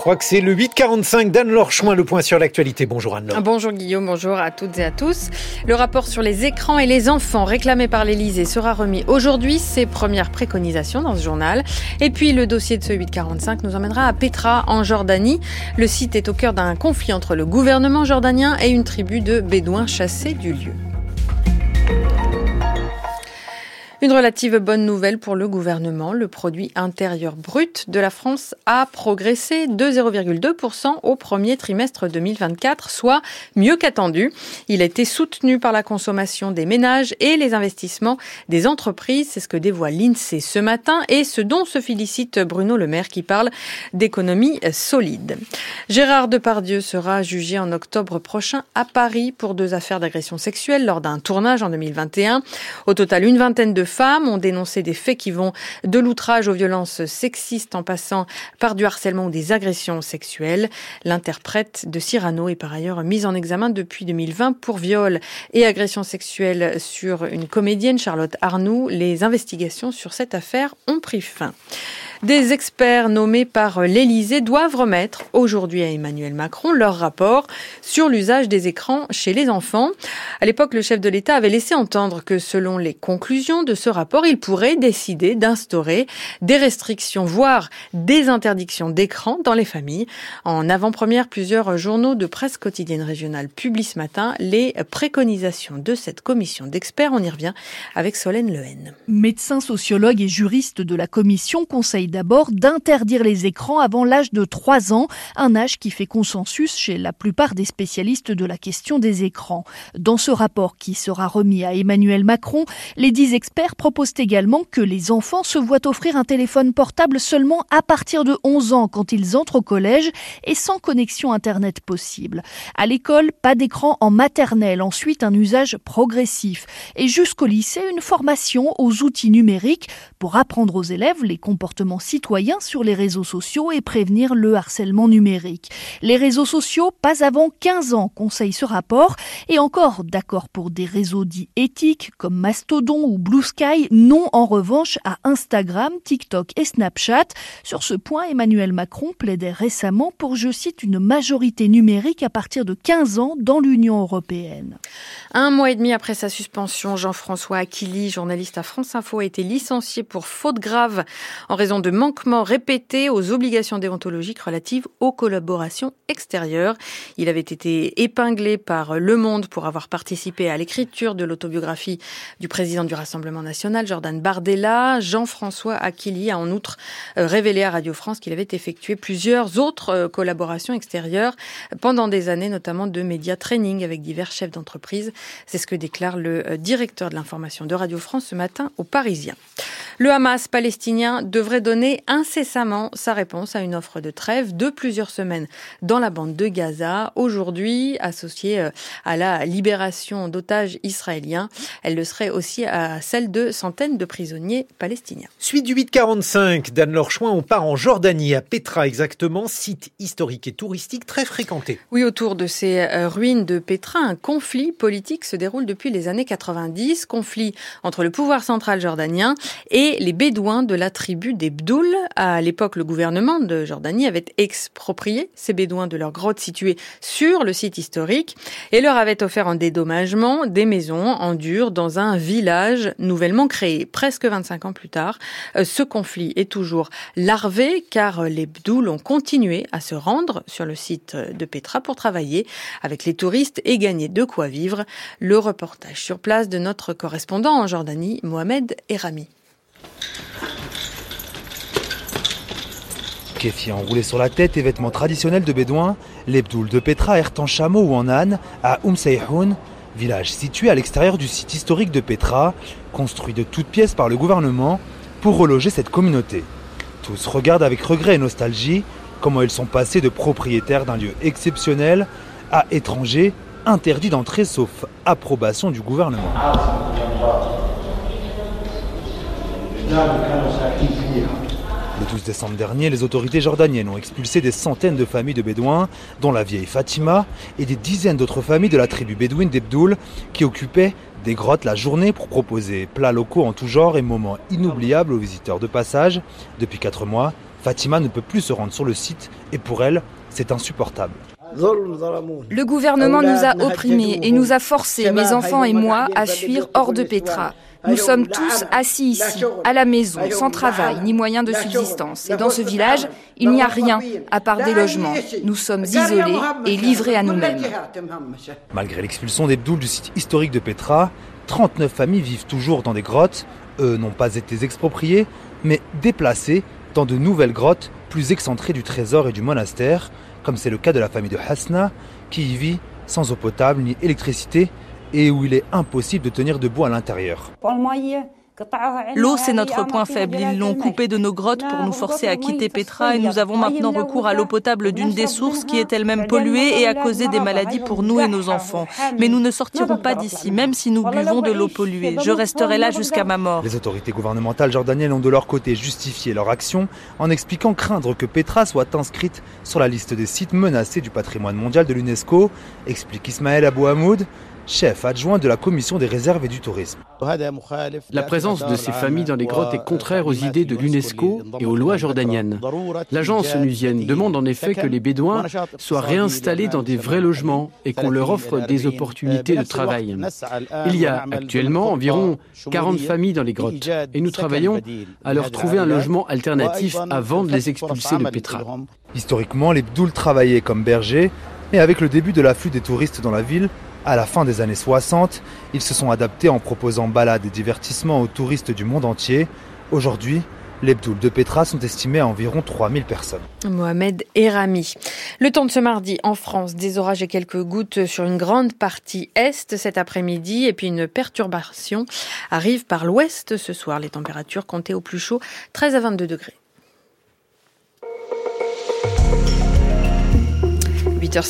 crois que c'est le 8h45 d'Anne-Laure Chouin, le point sur l'actualité. Bonjour Anne-Laure. Bonjour Guillaume, bonjour à toutes et à tous. Le rapport sur les écrans et les enfants réclamé par l'Élysée sera remis aujourd'hui. Ses premières préconisations dans ce journal. Et puis le dossier de ce 8h45 nous emmènera à Petra en Jordanie. Le site est au cœur d'un conflit entre le gouvernement jordanien et une tribu de bédouins chassés du lieu. Une relative bonne nouvelle pour le gouvernement. Le produit intérieur brut de la France a progressé de 0,2% au premier trimestre 2024, soit mieux qu'attendu. Il a été soutenu par la consommation des ménages et les investissements des entreprises. C'est ce que dévoile l'INSEE ce matin et ce dont se félicite Bruno Le Maire qui parle d'économie solide. Gérard Depardieu sera jugé en octobre prochain à Paris pour 2 affaires d'agression sexuelle lors d'un tournage en 2021. Au total, une vingtaine de femmes ont dénoncé des faits qui vont de l'outrage aux violences sexistes en passant par du harcèlement ou des agressions sexuelles. L'interprète de Cyrano est par ailleurs mise en examen depuis 2020 pour viol et agression sexuelle sur une comédienne, Charlotte Arnoux. Les investigations sur cette affaire ont pris fin. Des experts nommés par l'Élysée doivent remettre aujourd'hui à Emmanuel Macron leur rapport sur l'usage des écrans chez les enfants. À l'époque, le chef de l'État avait laissé entendre que selon les conclusions de ce rapport, il pourrait décider d'instaurer des restrictions, voire des interdictions d'écran dans les familles. En avant-première, plusieurs journaux de presse quotidienne régionale publient ce matin les préconisations de cette commission d'experts. On y revient avec Solène Lehen. Médecin, sociologue et juriste de la commission conseille d'abord d'interdire les écrans avant l'âge de 3 ans, un âge qui fait consensus chez la plupart des spécialistes de la question des écrans. Dans ce rapport qui sera remis à Emmanuel Macron, les 10 experts proposent également que les enfants se voient offrir un téléphone portable seulement à partir de 11 ans quand ils entrent au collège et sans connexion Internet possible. À l'école, pas d'écran en maternelle, ensuite un usage progressif et jusqu'au lycée, une formation aux outils numériques pour apprendre aux élèves les comportements citoyens sur les réseaux sociaux et prévenir le harcèlement numérique. Les réseaux sociaux, pas avant 15 ans, conseille ce rapport. Et encore, d'accord pour des réseaux dits éthiques comme Mastodon ou Blue Sky, non en revanche à Instagram, TikTok et Snapchat. Sur ce point, Emmanuel Macron plaidait récemment pour, je cite, une majorité numérique à partir de 15 ans dans l'Union européenne. 1 mois et demi après sa suspension, Jean-François Aquili, journaliste à France Info, a été licencié pour faute grave en raison de manquements répétés aux obligations déontologiques relatives aux collaborations extérieures. Il avait été épinglé par Le Monde pour avoir participé à l'écriture de l'autobiographie du président du Rassemblement national, Jordan Bardella. Jean-François Aquili a en outre révélé à Radio France qu'il avait effectué plusieurs autres collaborations extérieures pendant des années, notamment de média training avec divers chefs d'entreprise. C'est ce que déclare le directeur de l'information de Radio France ce matin aux Parisiens. Le Hamas palestinien devrait donner incessamment sa réponse à une offre de trêve de plusieurs semaines dans la bande de Gaza. Aujourd'hui, associée à la libération d'otages israéliens, elle le serait aussi à celle de centaines de prisonniers palestiniens. Suite du 8h45 d'Anne-Laure Chouin, on part en Jordanie, à Petra exactement, site historique et touristique très fréquenté. Oui, autour de ces ruines de Petra, un conflit politique se déroule depuis les années 90, conflit entre le pouvoir central jordanien et les bédouins de la tribu des Bdouls. À l'époque, le gouvernement de Jordanie avait exproprié ces bédouins de leur grotte située sur le site historique et leur avait offert en dédommagement des maisons en dur dans un village nouvellement créé. Presque 25 ans plus tard, ce conflit est toujours larvé car les Bdouls ont continué à se rendre sur le site de Petra pour travailler avec les touristes et gagner de quoi vivre. Le reportage sur place de notre correspondant en Jordanie, Mohamed Erami. Kéfi enroulé sur la tête et vêtements traditionnels de bédouins, les Bdouls de Petra errent en chameau ou en âne à Sayhoun, village situé à l'extérieur du site historique de Petra, construit de toutes pièces par le gouvernement pour reloger cette communauté. Tous regardent avec regret et nostalgie comment ils sont passés de propriétaires d'un lieu exceptionnel à étrangers interdits d'entrer sauf approbation du gouvernement. Le 12 décembre dernier, les autorités jordaniennes ont expulsé des centaines de familles de bédouins, dont la vieille Fatima, et des dizaines d'autres familles de la tribu bédouine des Bdouls qui occupaient des grottes la journée pour proposer plats locaux en tout genre et moments inoubliables aux visiteurs de passage. Depuis 4 mois, Fatima ne peut plus se rendre sur le site et pour elle, c'est insupportable. Le gouvernement nous a opprimés et nous a forcés, mes enfants et moi, à fuir hors de Petra. Nous sommes tous assis ici, à la maison, sans travail, ni moyen de subsistance. Et dans ce village, il n'y a rien à part des logements. Nous sommes isolés et livrés à nous-mêmes. Malgré l'expulsion des Bdouls du site historique de Petra, 39 familles vivent toujours dans des grottes. Eux n'ont pas été expropriés, mais déplacés dans de nouvelles grottes plus excentrées du trésor et du monastère, comme c'est le cas de la famille de Hasna, qui y vit sans eau potable ni électricité et où il est impossible de tenir debout à l'intérieur. L'eau, c'est notre point faible. Ils l'ont coupée de nos grottes pour nous forcer à quitter Petra et nous avons maintenant recours à l'eau potable d'une des sources qui est elle-même polluée et a causé des maladies pour nous et nos enfants. Mais nous ne sortirons pas d'ici, même si nous buvons de l'eau polluée. Je resterai là jusqu'à ma mort. Les autorités gouvernementales jordaniennes ont de leur côté justifié leur action en expliquant craindre que Petra soit inscrite sur la liste des sites menacés du patrimoine mondial de l'UNESCO, explique Ismaël Abou Hamoud, chef adjoint de la commission des réserves et du tourisme. La présence de ces familles dans les grottes est contraire aux idées de l'UNESCO et aux lois jordaniennes. L'agence onusienne demande en effet que les Bédouins soient réinstallés dans des vrais logements et qu'on leur offre des opportunités de travail. Il y a actuellement environ 40 familles dans les grottes et nous travaillons à leur trouver un logement alternatif avant de les expulser de Petra. Historiquement, les Bdouls travaillaient comme bergers, mais avec le début de l'afflux des touristes dans la ville, à la fin des années 60, ils se sont adaptés en proposant balades et divertissements aux touristes du monde entier. Aujourd'hui, les Bdouls de Petra sont estimés à environ 3000 personnes. Mohamed Erami. Le temps de ce mardi en France, des orages et quelques gouttes sur une grande partie est cet après-midi et puis une perturbation arrive par l'ouest ce soir. Les températures comptaient au plus chaud 13 à 22 degrés.